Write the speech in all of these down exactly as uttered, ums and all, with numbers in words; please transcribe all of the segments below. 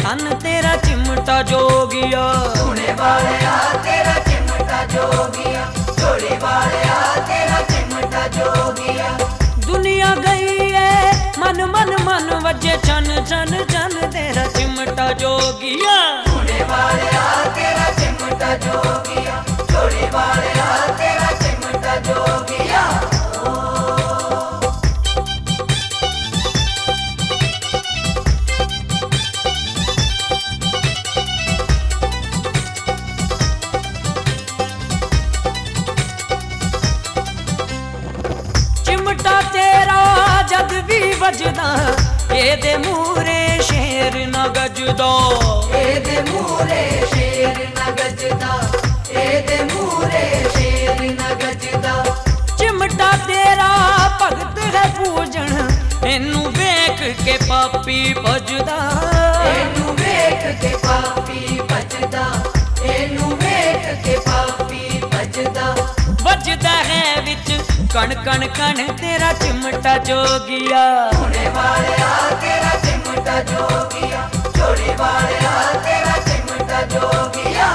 धन तेरा चिमटा जोगिया। सोने वालिया तेरा चिमटा जोगिया, झोली वालिया तेरा चिमटा जोगिया। दुनिया गई है मन मन मन वजे छन छन छन तेरा चिमटा जोगिया। सोने वालिया तेरा चिमटा जोगिया, झोली वालिया तेरा चिमटा जोगिया। चिमटा तेरा जद भी वजदा एदे मूरे शेर न गजदा। एदे मूरे शेर न गजदा, एदे मूरे शेर न गजदा। चिमटा तेरा भगत है पूजन इनू वेख के पापी भजदा। एनू वेख के पापी भजदा, एनू वेख के पापी भजदा। वजदा है विच कण कण कण तेरा चिमटा जोगिया। सोने वालिया तेरा चिमटा जोगिया, झोली वालिया तेरा चिमटा जोगिया।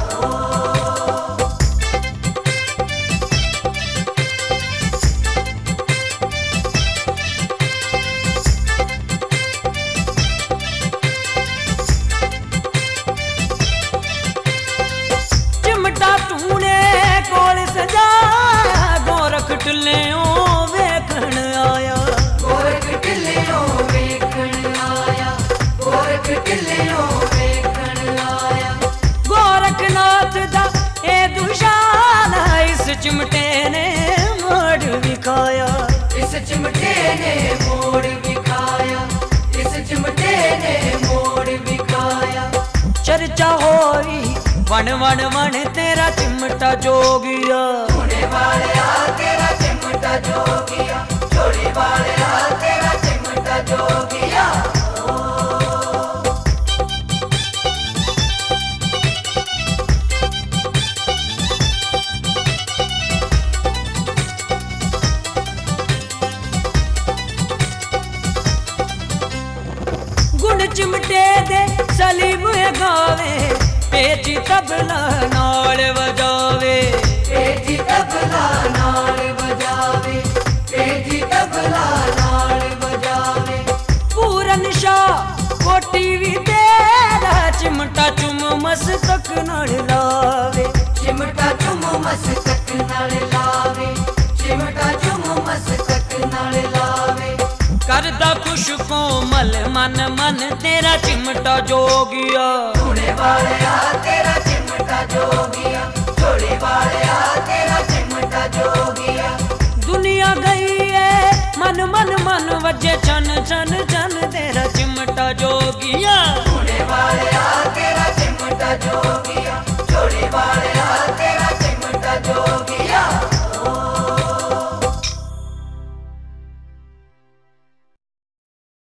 चिमटा तूने कोल सजा गोरख टिल्लियों वेखण आया। गोरख टिल्लियों वेखण आया, गोरख टिल्लियों वेखण आया। गोरखनाथ दा ए दुशान इस चिमटे ने मोड़ विखाया। इस चिमटे ने मोड़ विखाया, इस चिमटे ने मोड़ विखाया। चर्चा होरी वन वन वन तेरा चिमटा जोगिया। सोने वालिया तेरा चिमटा जोगिया, झोली वालिया तेरा चिमटा जोगिया। गुण चिमटे दे सलीम गावे पेची तबला नाल वजावे। पेटी तबला नाल बजावे, पेटी तबला नाल बजावे। पूरन शाह कोटी भी तेरा चिमटा चुम मस्तक नाल लावे। चिमटा चुम मस्तक नाल लावे, चिमटा चुम मस्तक नाल लावे। करदा खुश कोमल मन मन तेरा चिमटा जोगिया। सोने वालिया तेरा चिमटा जोगिया, झोली वालिया तेरा चिमटा जोगिया। दुनिया गई है मन मन मन वजे छन छन छन तेरा चिमटा